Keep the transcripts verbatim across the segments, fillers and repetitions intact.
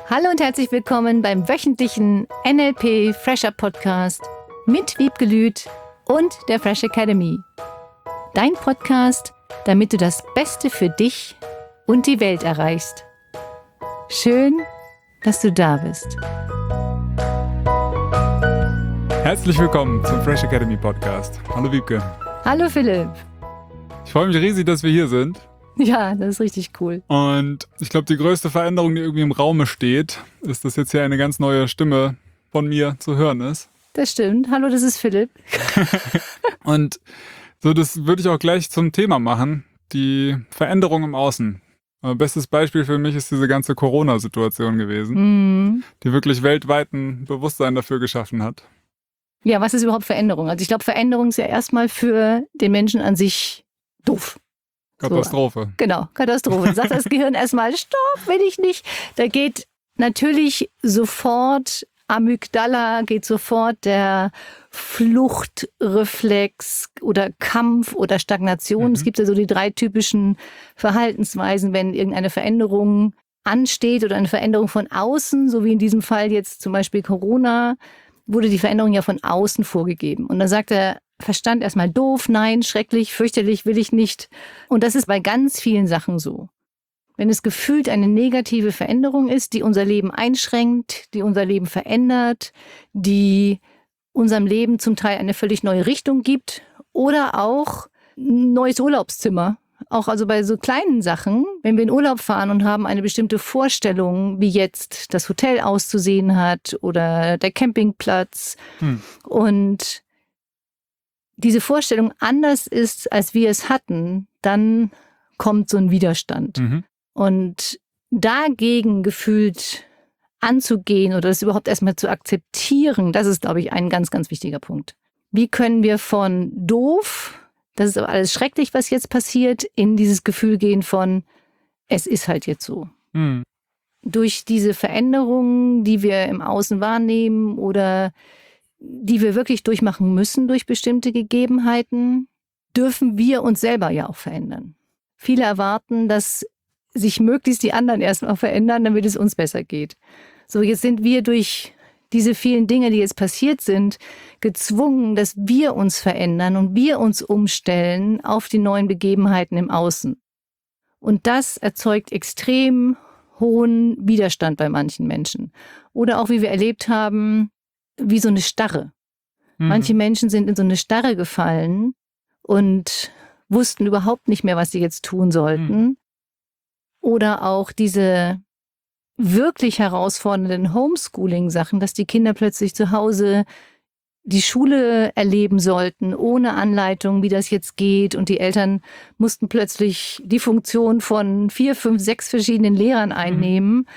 Hallo und herzlich willkommen beim wöchentlichen N L P Fresher Podcast mit Wiebke Lüth und der Fresh Academy. Dein Podcast, damit du das Beste für dich und die Welt erreichst. Schön, dass du da bist. Herzlich willkommen zum Fresh Academy Podcast. Hallo Wiebke. Hallo Philipp. Ich freue mich riesig, dass wir hier sind. Ja, das ist richtig cool. Und ich glaube, die größte Veränderung, die irgendwie im Raume steht, ist, dass jetzt hier eine ganz neue Stimme von mir zu hören ist. Das stimmt. Hallo, das ist Philipp. Und so, das würde ich auch gleich zum Thema machen, die Veränderung im Außen. Bestes Beispiel für mich ist diese ganze Corona-Situation gewesen, Mhm. die wirklich weltweit ein Bewusstsein dafür geschaffen hat. Ja, was ist überhaupt Veränderung? Also ich glaube, Veränderung ist ja erstmal für den Menschen an sich doof. Katastrophe. So, genau, Katastrophe. Da sagt das Gehirn erstmal, stopp, will ich nicht. Da geht natürlich sofort Amygdala, geht sofort der Fluchtreflex oder Kampf oder Stagnation. Mhm. Es gibt ja so die drei typischen Verhaltensweisen, wenn irgendeine Veränderung ansteht oder eine Veränderung von außen, so wie in diesem Fall jetzt zum Beispiel Corona, wurde die Veränderung ja von außen vorgegeben. Und dann sagt der Verstand erstmal doof, nein, schrecklich, fürchterlich, will ich nicht. Und das ist bei ganz vielen Sachen so. Wenn es gefühlt eine negative Veränderung ist, die unser Leben einschränkt, die unser Leben verändert, die unserem Leben zum Teil eine völlig neue Richtung gibt oder auch ein neues Urlaubszimmer. Auch also bei so kleinen Sachen, wenn wir in Urlaub fahren und haben eine bestimmte Vorstellung, wie jetzt das Hotel auszusehen hat oder der Campingplatz Hm. und diese Vorstellung anders ist, als wir es hatten, dann kommt so ein Widerstand. Mhm. Und dagegen gefühlt anzugehen oder das überhaupt erstmal zu akzeptieren, das ist, glaube ich, ein ganz, ganz wichtiger Punkt. Wie können wir von doof, das ist aber alles schrecklich, was jetzt passiert, in dieses Gefühl gehen von, es ist halt jetzt so. Hm. Durch diese Veränderungen, die wir im Außen wahrnehmen oder die wir wirklich durchmachen müssen durch bestimmte Gegebenheiten, dürfen wir uns selber ja auch verändern. Viele erwarten, dass sich möglichst die anderen erstmal verändern, damit es uns besser geht. So, jetzt sind wir durch diese vielen Dinge, die jetzt passiert sind, gezwungen, dass wir uns verändern und wir uns umstellen auf die neuen Begebenheiten im Außen. Und das erzeugt extrem hohen Widerstand bei manchen Menschen. Oder auch, wie wir erlebt haben, wie so eine Starre. Mhm. Manche Menschen sind in so eine Starre gefallen und wussten überhaupt nicht mehr, was sie jetzt tun sollten. Mhm. Oder auch diese wirklich herausfordernden Homeschooling-Sachen, dass die Kinder plötzlich zu Hause die Schule erleben sollten, ohne Anleitung, wie das jetzt geht. Und die Eltern mussten plötzlich die Funktion von vier, fünf, sechs verschiedenen Lehrern einnehmen, mhm.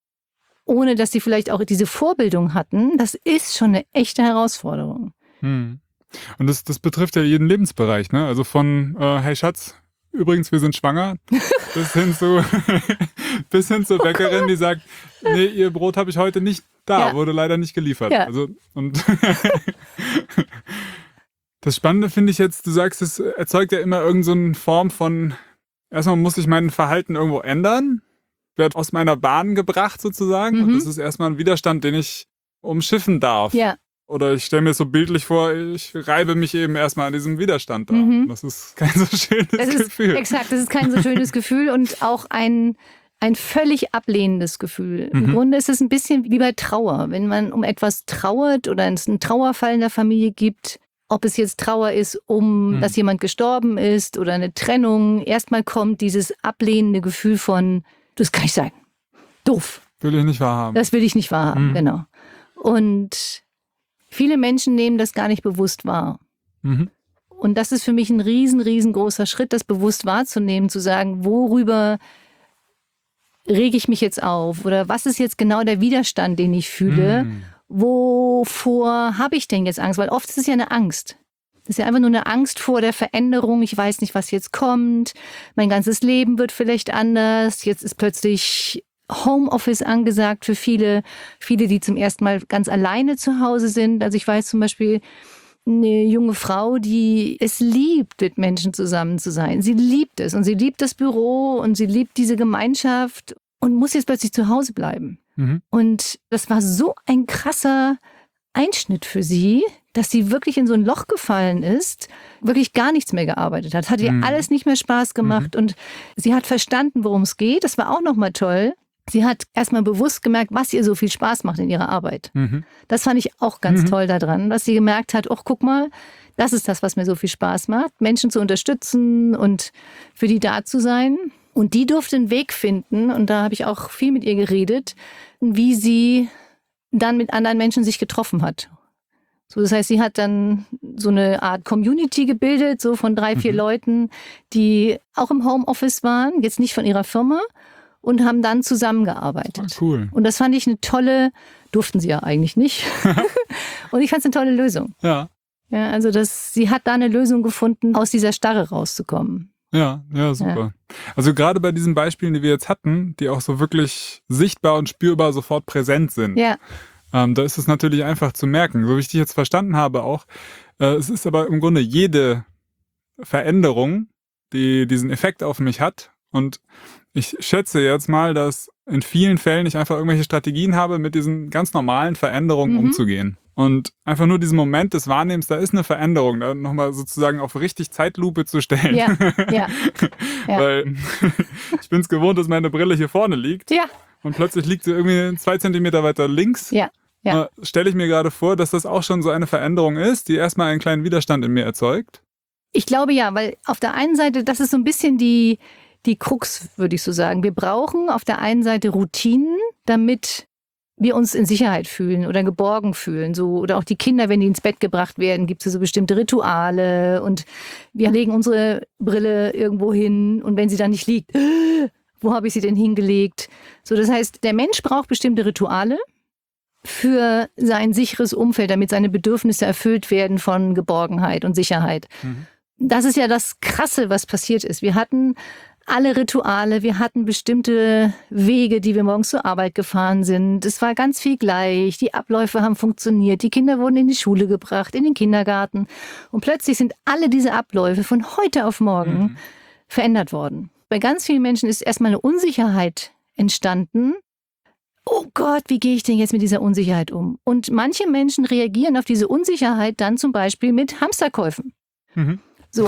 ohne dass sie vielleicht auch diese Vorbildung hatten. Das ist schon eine echte Herausforderung. Hm. Und das, das betrifft ja jeden Lebensbereich, ne? Also von, äh, hey Schatz, übrigens, wir sind schwanger, bis hin zu, bis hin zur Bäckerin, die sagt, nee, ihr Brot habe ich heute nicht da, Ja. wurde leider nicht geliefert. Ja. Also, und das Spannende finde ich jetzt, du sagst, es erzeugt ja immer irgendeine so Form von, erstmal muss ich mein Verhalten irgendwo ändern, wird aus meiner Bahn gebracht sozusagen. Mhm. Und das ist erstmal ein Widerstand, den ich umschiffen darf. Ja. Oder ich stelle mir so bildlich vor, ich reibe mich eben erstmal an diesem Widerstand da. Mhm. Das ist kein so schönes Das ist, Gefühl. exakt, das ist kein so schönes Gefühl und auch ein, ein völlig ablehnendes Gefühl. Mhm. Im Grunde ist es ein bisschen wie bei Trauer. Wenn man um etwas trauert oder es einen Trauerfall in der Familie gibt, ob es jetzt Trauer ist, um Mhm. dass jemand gestorben ist oder eine Trennung, erstmal kommt dieses ablehnende Gefühl von, das kann nicht sein. Doof. Will ich nicht wahrhaben. Das will ich nicht wahrhaben, Mhm. genau. Und viele Menschen nehmen das gar nicht bewusst wahr. Mhm. Und das ist für mich ein riesen, riesengroßer Schritt, das bewusst wahrzunehmen, zu sagen, worüber rege ich mich jetzt auf? Oder was ist jetzt genau der Widerstand, den ich fühle? Mhm. Wovor habe ich denn jetzt Angst? Weil oft ist es ja eine Angst. Das ist ja einfach nur eine Angst vor der Veränderung. Ich weiß nicht, was jetzt kommt. Mein ganzes Leben wird vielleicht anders. Jetzt ist plötzlich Homeoffice angesagt für viele. Viele, die zum ersten Mal ganz alleine zu Hause sind. Also ich weiß zum Beispiel eine junge Frau, die es liebt, mit Menschen zusammen zu sein. Sie liebt es und sie liebt das Büro und sie liebt diese Gemeinschaft und muss jetzt plötzlich zu Hause bleiben. Mhm. Und das war so ein krasser Einschnitt für sie, dass sie wirklich in so ein Loch gefallen ist, wirklich gar nichts mehr gearbeitet hat. Hat ihr Mhm. alles nicht mehr Spaß gemacht und sie hat verstanden, worum es geht. Das war auch nochmal toll. Sie hat erstmal bewusst gemerkt, was ihr so viel Spaß macht in ihrer Arbeit. Mhm. Das fand ich auch ganz Mhm. toll daran, dass sie gemerkt hat, ach guck mal, das ist das, was mir so viel Spaß macht, Menschen zu unterstützen und für die da zu sein. Und die durfte einen Weg finden, und da habe ich auch viel mit ihr geredet, wie sie dann mit anderen Menschen sich getroffen hat. So, das heißt, sie hat dann so eine Art Community gebildet, so von drei, vier Mhm. Leuten, die auch im Homeoffice waren, jetzt nicht von ihrer Firma, und haben dann zusammengearbeitet. Ah, cool. Und das fand ich eine tolle, durften sie ja eigentlich nicht. Und ich fand es eine tolle Lösung. Ja, Ja, also das, sie hat da eine Lösung gefunden, aus dieser Starre rauszukommen. ja, ja, super. Also gerade bei diesen Beispielen, die wir jetzt hatten, die auch so wirklich sichtbar und spürbar sofort präsent sind, Ja, ähm, da ist es natürlich einfach zu merken. So wie ich dich jetzt verstanden habe auch, äh, es ist aber im Grunde jede Veränderung, die diesen Effekt auf mich hat. Und ich schätze jetzt mal, dass in vielen Fällen ich einfach irgendwelche Strategien habe, mit diesen ganz normalen Veränderungen Mhm. umzugehen. Und einfach nur diesen Moment des Wahrnehmens, da ist eine Veränderung, da nochmal sozusagen auf richtig Zeitlupe zu stellen. ja, ja, ja. Weil ich bin es gewohnt, dass meine Brille hier vorne liegt ja, und plötzlich liegt sie irgendwie zwei Zentimeter weiter links. ja, ja. Äh, Stelle ich mir gerade vor, dass das auch schon so eine Veränderung ist, die erstmal einen kleinen Widerstand in mir erzeugt. Ich glaube ja, weil auf der einen Seite, das ist so ein bisschen die, die Krux, würde ich so sagen. Wir brauchen auf der einen Seite Routinen, damit wir uns in Sicherheit fühlen oder geborgen fühlen. So, oder auch die Kinder, wenn die ins Bett gebracht werden, gibt es so bestimmte Rituale und wir legen unsere Brille irgendwo hin und wenn sie dann nicht liegt, wo habe ich sie denn hingelegt? So, das heißt, der Mensch braucht bestimmte Rituale für sein sicheres Umfeld, damit seine Bedürfnisse erfüllt werden von Geborgenheit und Sicherheit. Mhm. Das ist ja das Krasse, was passiert ist. Wir hatten alle Rituale, wir hatten bestimmte Wege, die wir morgens zur Arbeit gefahren sind. Es war ganz viel gleich, die Abläufe haben funktioniert, die Kinder wurden in die Schule gebracht, in den Kindergarten. Und plötzlich sind alle diese Abläufe von heute auf morgen Mhm. verändert worden. Bei ganz vielen Menschen ist erstmal eine Unsicherheit entstanden. Oh Gott, wie gehe ich denn jetzt mit dieser Unsicherheit um? Und manche Menschen reagieren auf diese Unsicherheit dann zum Beispiel mit Hamsterkäufen. Mhm. So,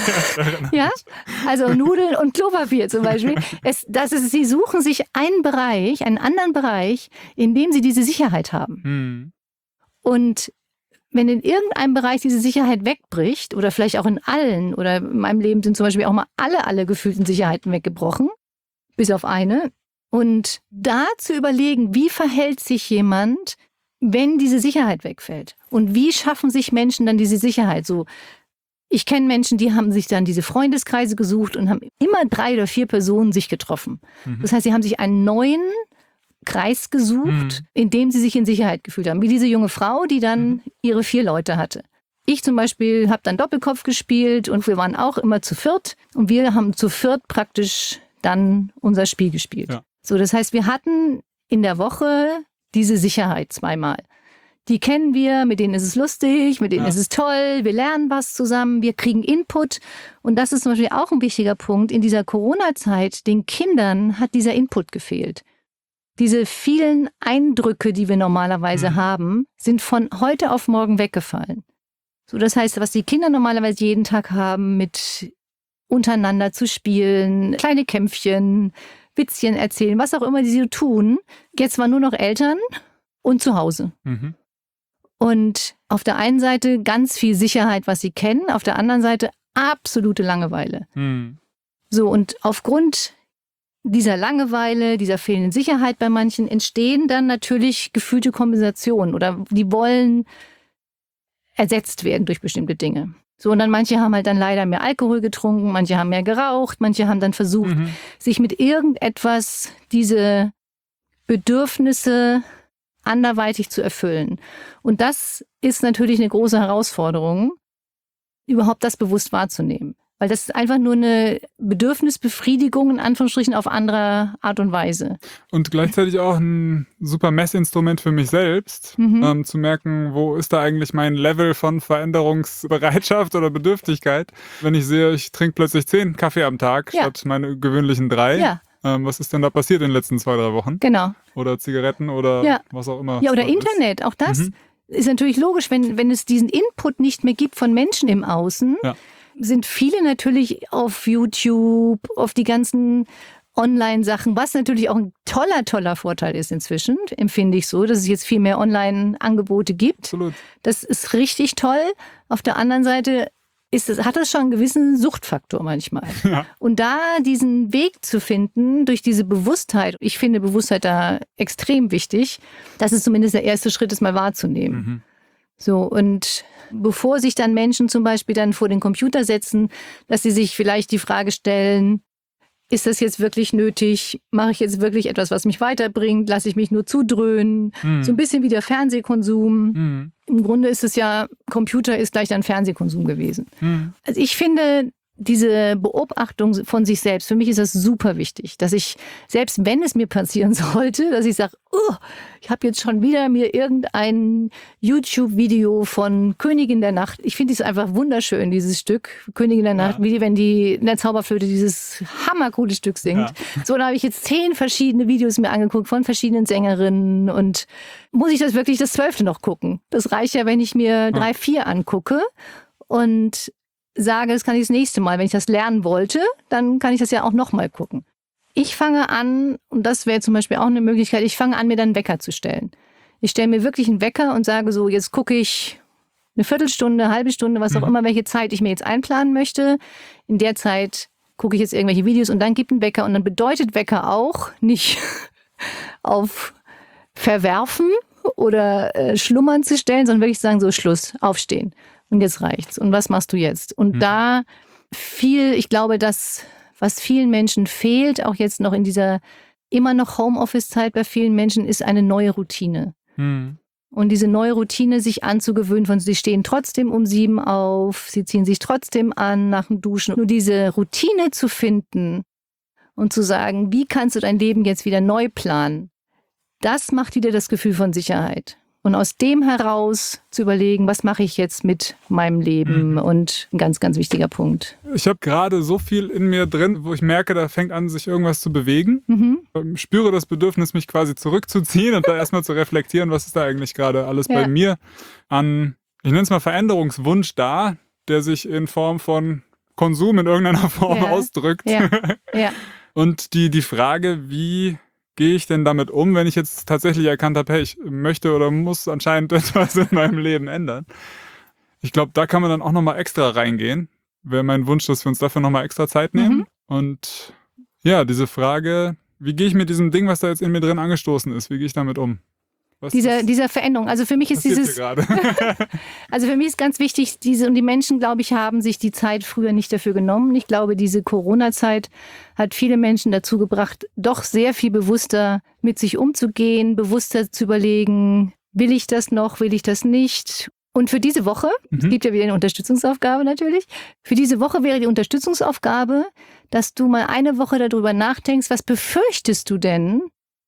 ja, also Nudeln und Klopapier zum Beispiel. Es, das ist, sie suchen sich einen Bereich, einen anderen Bereich, in dem sie diese Sicherheit haben. Mhm. Und wenn in irgendeinem Bereich diese Sicherheit wegbricht, oder vielleicht auch in allen, oder in meinem Leben sind zum Beispiel auch mal alle, alle gefühlten Sicherheiten weggebrochen, bis auf eine. Und da zu überlegen, wie verhält sich jemand, wenn diese Sicherheit wegfällt? Und wie schaffen sich Menschen dann diese Sicherheit? So, ich kenne Menschen, die haben sich dann diese Freundeskreise gesucht und haben immer drei oder vier Personen sich getroffen. Mhm. Das heißt, sie haben sich einen neuen Kreis gesucht, Mhm. in dem sie sich in Sicherheit gefühlt haben. Wie diese junge Frau, die dann Mhm. ihre vier Leute hatte. Ich zum Beispiel habe dann Doppelkopf gespielt und wir waren auch immer zu viert. Und wir haben zu viert praktisch dann unser Spiel gespielt. Ja. So, das heißt, wir hatten in der Woche diese Sicherheit zweimal. Die kennen wir, mit denen ist es lustig, mit denen Ja. ist es toll, wir lernen was zusammen, wir kriegen Input. Und das ist zum Beispiel auch ein wichtiger Punkt. In dieser Corona-Zeit, den Kindern hat dieser Input gefehlt. Diese vielen Eindrücke, die wir normalerweise Mhm. haben, sind von heute auf morgen weggefallen. So, das heißt, was die Kinder normalerweise jeden Tag haben, mit untereinander zu spielen, kleine Kämpfchen, Witzchen erzählen, was auch immer die so tun. Jetzt waren nur noch Eltern und zu Hause. Mhm. Und auf der einen Seite ganz viel Sicherheit, was sie kennen, auf der anderen Seite absolute Langeweile. Mhm. So, und aufgrund dieser Langeweile, dieser fehlenden Sicherheit bei manchen entstehen dann natürlich gefühlte Kompensationen oder die wollen ersetzt werden durch bestimmte Dinge. So, und dann manche haben halt dann leider mehr Alkohol getrunken, manche haben mehr geraucht, manche haben dann versucht, Mhm. sich mit irgendetwas diese Bedürfnisse anderweitig zu erfüllen. Und das ist natürlich eine große Herausforderung, überhaupt das bewusst wahrzunehmen. Weil das ist einfach nur eine Bedürfnisbefriedigung in Anführungsstrichen auf andere Art und Weise. Und gleichzeitig auch ein super Messinstrument für mich selbst, Mhm. ähm, zu merken, wo ist da eigentlich mein Level von Veränderungsbereitschaft oder Bedürftigkeit. Wenn ich sehe, ich trinke plötzlich zehn Kaffee am Tag Ja. statt meine gewöhnlichen drei, Ja, ähm, was ist denn da passiert in den letzten zwei, drei Wochen? Genau. Oder Zigaretten oder ja. was auch immer. Ja, oder es ist. Internet, auch das Mhm. ist natürlich logisch, wenn, wenn es diesen Input nicht mehr gibt von Menschen im Außen, Ja. sind viele natürlich auf YouTube, auf die ganzen Online-Sachen, was natürlich auch ein toller, toller Vorteil ist inzwischen, empfinde ich so, dass es jetzt viel mehr Online-Angebote gibt. Absolut. Das ist richtig toll. Auf der anderen Seite ist es, hat das schon einen gewissen Suchtfaktor manchmal. Ja. Und da diesen Weg zu finden, durch diese Bewusstheit, ich finde Bewusstheit da extrem wichtig, das ist zumindest der erste Schritt, es mal wahrzunehmen. Mhm. So, und bevor sich dann Menschen zum Beispiel dann vor den Computer setzen, dass sie sich vielleicht die Frage stellen, ist das jetzt wirklich nötig? Mache ich jetzt wirklich etwas, was mich weiterbringt? Lasse ich mich nur zudröhnen? Mhm. So ein bisschen wie der Fernsehkonsum. Mhm. Im Grunde ist es ja, Computer ist gleich dann Fernsehkonsum gewesen. Mhm. Also ich finde, diese Beobachtung von sich selbst, für mich ist das super wichtig, dass ich, selbst wenn es mir passieren sollte, dass ich sage, oh, ich habe jetzt schon wieder mir irgendein YouTube-Video von Königin der Nacht, ich finde es einfach wunderschön, dieses Stück, Königin der Nacht, Ja. wie wenn die in der Zauberflöte dieses hammercoole Stück singt. Ja. So, da habe ich jetzt zehn verschiedene Videos mir angeguckt von verschiedenen Sängerinnen und muss ich das wirklich das zwölfte noch gucken? Das reicht ja, wenn ich mir drei, vier angucke und sage, das kann ich das nächste Mal. Wenn ich das lernen wollte, dann kann ich das ja auch nochmal gucken. Ich fange an, und das wäre zum Beispiel auch eine Möglichkeit, ich fange an, mir dann einen Wecker zu stellen. Ich stelle mir wirklich einen Wecker und sage so, jetzt gucke ich eine Viertelstunde, eine halbe Stunde, was auch Mhm. immer, welche Zeit ich mir jetzt einplanen möchte. In der Zeit gucke ich jetzt irgendwelche Videos und dann gibt ein Wecker. Und dann bedeutet Wecker auch nicht auf Verwerfen oder äh, Schlummern zu stellen, sondern wirklich sagen, so Schluss, aufstehen. Und jetzt reicht's. Und was machst du jetzt? Und Mhm. da viel, ich glaube, das, was vielen Menschen fehlt, auch jetzt noch in dieser immer noch Homeoffice-Zeit bei vielen Menschen, ist eine neue Routine. Mhm. Und diese neue Routine sich anzugewöhnen, von sie stehen trotzdem um sieben auf, sie ziehen sich trotzdem an nach dem Duschen. Nur diese Routine zu finden und zu sagen, wie kannst du dein Leben jetzt wieder neu planen, das macht wieder das Gefühl von Sicherheit. Und aus dem heraus zu überlegen, was mache ich jetzt mit meinem Leben? Mhm. Und ein ganz, ganz wichtiger Punkt. Ich habe gerade so viel in mir drin, wo ich merke, da fängt an, sich irgendwas zu bewegen. Mhm. Ich spüre das Bedürfnis, mich quasi zurückzuziehen und da erstmal zu reflektieren, was ist da eigentlich gerade alles Ja. bei mir an, ich nenne es mal Veränderungswunsch da, der sich in Form von Konsum in irgendeiner Form Ja. ausdrückt. Ja. Ja. Und die, die Frage, wie gehe ich denn damit um, wenn ich jetzt tatsächlich erkannt habe, hey, ich möchte oder muss anscheinend etwas in meinem Leben ändern. Ich glaube, da kann man dann auch nochmal extra reingehen. Wäre mein Wunsch, dass wir uns dafür nochmal extra Zeit nehmen. Mhm. Und ja, diese Frage, wie gehe ich mit diesem Ding, was da jetzt in mir drin angestoßen ist, wie gehe ich damit um? Was Dieser, ist- dieser Veränderung. Also für mich ist passiert dieses, hier gerade? also für mich ist ganz wichtig, diese, und die Menschen, glaube ich, haben sich die Zeit früher nicht dafür genommen. Ich glaube, diese Corona-Zeit hat viele Menschen dazu gebracht, doch sehr viel bewusster mit sich umzugehen, bewusster zu überlegen, will ich das noch, will ich das nicht? Und für diese Woche, es Mhm. gibt ja wieder eine Unterstützungsaufgabe natürlich, für diese Woche wäre die Unterstützungsaufgabe, dass du mal eine Woche darüber nachdenkst, was befürchtest du denn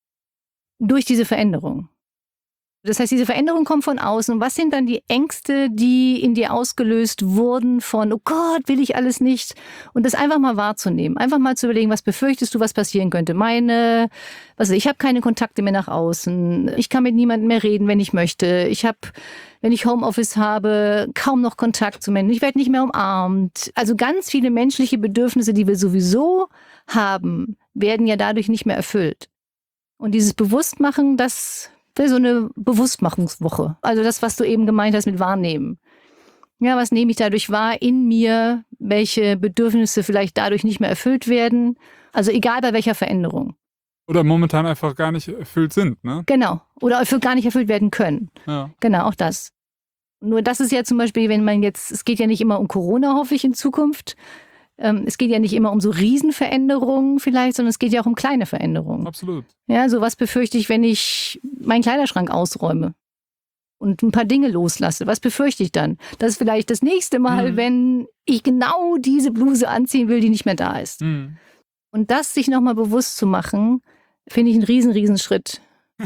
durch diese Veränderung? Das heißt, diese Veränderung kommt von außen. Und was sind dann die Ängste, die in dir ausgelöst wurden von, oh Gott, will ich alles nicht? Und das einfach mal wahrzunehmen. Einfach mal zu überlegen, was befürchtest du, was passieren könnte? Meine, was weiß ich, ich habe keine Kontakte mehr nach außen. Ich kann mit niemandem mehr reden, wenn ich möchte. Ich habe, wenn ich Homeoffice habe, kaum noch Kontakt zu Menschen. Ich werde nicht mehr umarmt. Also ganz viele menschliche Bedürfnisse, die wir sowieso haben, werden ja dadurch nicht mehr erfüllt. Und dieses Bewusstmachen, das wäre so eine Bewusstmachungswoche. Also das, was du eben gemeint hast mit Wahrnehmen. Ja, was nehme ich dadurch wahr in mir? Welche Bedürfnisse vielleicht dadurch nicht mehr erfüllt werden? Also egal bei welcher Veränderung. Oder momentan einfach gar nicht erfüllt sind, ne? Genau. Oder für gar nicht erfüllt werden können. Ja. Genau, auch das. Nur das ist ja zum Beispiel, wenn man jetzt, es geht ja nicht immer um Corona, hoffe ich, in Zukunft. Ähm, es geht ja nicht immer um so Riesenveränderungen vielleicht, sondern es geht ja auch um kleine Veränderungen. Absolut. Ja, so was befürchte ich, wenn ich meinen Kleiderschrank ausräume und ein paar Dinge loslasse. Was befürchte ich dann? Das ist vielleicht das nächste Mal, Mhm. wenn ich genau diese Bluse anziehen will, die nicht mehr da ist. Mhm. Und das sich nochmal bewusst zu machen, finde ich einen riesen, riesen Schritt.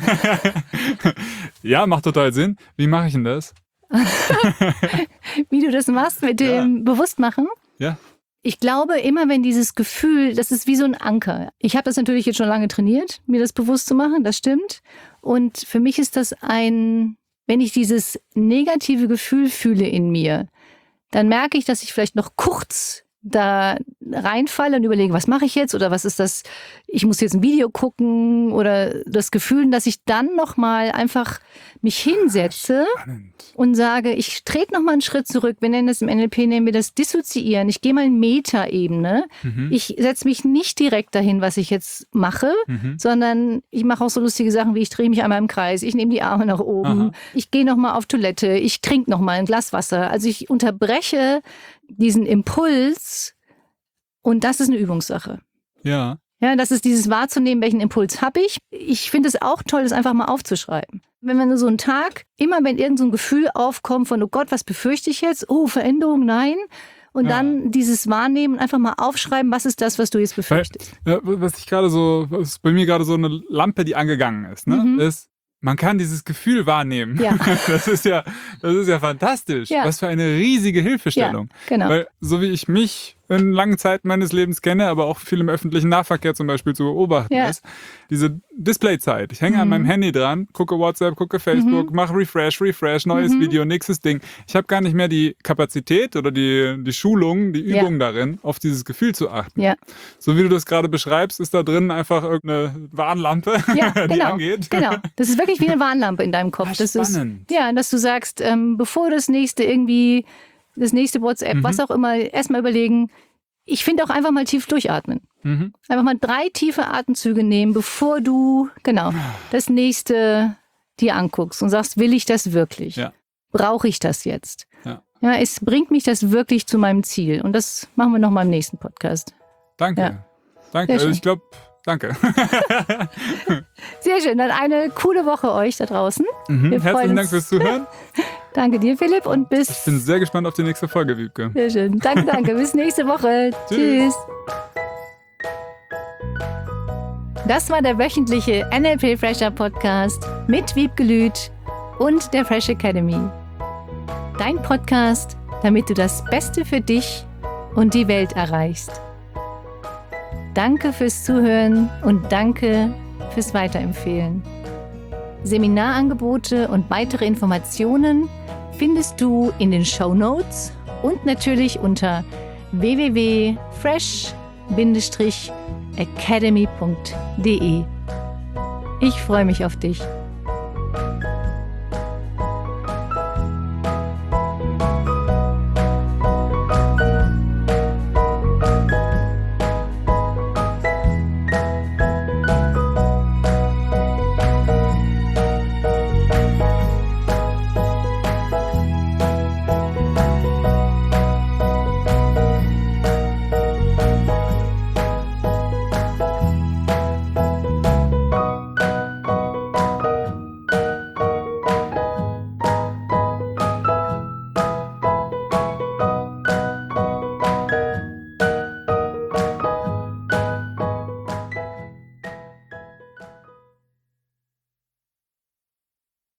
Ja, macht total Sinn. Wie mache ich denn das? Wie du das machst mit dem Bewusstmachen. Ja. Ich glaube, immer wenn dieses Gefühl, das ist wie so ein Anker. Ich habe das natürlich jetzt schon lange trainiert, mir das bewusst zu machen, das stimmt. Und für mich ist das ein, wenn ich dieses negative Gefühl fühle in mir, dann merke ich, dass ich vielleicht noch kurz da reinfalle und überlege, was mache ich jetzt oder was ist das, ich muss jetzt ein Video gucken oder das Gefühl, dass ich dann nochmal einfach mich hinsetze Spannend. und sage, ich trete nochmal einen Schritt zurück. Wir nennen das im N L P, nennen wir das Dissoziieren. Ich gehe mal in Metaebene. Mhm. Ich setze mich nicht direkt dahin, was ich jetzt mache, Mhm. sondern ich mache auch so lustige Sachen wie ich drehe mich einmal im Kreis, ich nehme die Arme nach oben, Aha. ich gehe nochmal auf Toilette, ich trinke nochmal ein Glas Wasser. Also ich unterbreche diesen Impuls und das ist eine Übungssache. Ja. Ja, das ist dieses wahrzunehmen, welchen Impuls habe ich. Ich finde es auch toll, das einfach mal aufzuschreiben. Wenn man so einen Tag, immer wenn irgend so ein Gefühl aufkommt von, oh Gott, was befürchte ich jetzt? Oh, Veränderung, nein. Und Ja. dann dieses Wahrnehmen, einfach mal aufschreiben, was ist das, was du jetzt befürchtest. Ja, was ich gerade so, was bei mir gerade so eine Lampe, die angegangen ist, ne, Mhm. ist, man kann dieses Gefühl wahrnehmen. Ja. Das ist ja, das ist ja fantastisch. Ja. Was für eine riesige Hilfestellung. Ja, genau. Weil, so wie ich mich in langen Zeiten meines Lebens kenne, aber auch viel im öffentlichen Nahverkehr zum Beispiel zu beobachten Ja. ist, diese Displayzeit. Ich hänge an Mhm. meinem Handy dran, gucke WhatsApp, gucke Facebook, Mhm. mache Refresh, Refresh, neues Mhm. Video, nächstes Ding. Ich habe gar nicht mehr die Kapazität oder die, die Schulung, die Ja. Übung darin, auf dieses Gefühl zu achten. Ja. So wie du das gerade beschreibst, ist da drin einfach irgendeine Warnlampe, Ja, die genau. angeht. Genau. Das ist wirklich wie eine Warnlampe in deinem Kopf. Ah, Das ist, spannend. ja, dass du sagst, ähm, bevor das nächste irgendwie, das nächste WhatsApp, Mhm. was auch immer, erstmal überlegen. Ich finde auch einfach mal tief durchatmen. Mhm. Einfach mal drei tiefe Atemzüge nehmen, bevor du, genau, das nächste dir anguckst und sagst, will ich das wirklich? Ja. Brauche ich das jetzt? Ja. Ja, es bringt mich das wirklich zu meinem Ziel. Und das machen wir nochmal im nächsten Podcast. Danke. Ja. Danke. Sehr Also schön. ich glaube, danke. Sehr schön. Dann eine coole Woche euch da draußen. Mhm. Wir freuen Herzlichen Dank uns. fürs Zuhören. Danke dir, Philipp, und bis. Ich bin sehr gespannt auf die nächste Folge, Wiebke. Sehr schön. Danke, danke. Bis nächste Woche. Tschüss. Tschüss. Das war der wöchentliche N L P Fresher Podcast mit Wiebke Lüth und der Fresh Academy. Dein Podcast, damit du das Beste für dich und die Welt erreichst. Danke fürs Zuhören und danke fürs Weiterempfehlen. Seminarangebote und weitere Informationen findest du in den Shownotes und natürlich unter w w w punkt fresh academy punkt d e. Ich freue mich auf dich.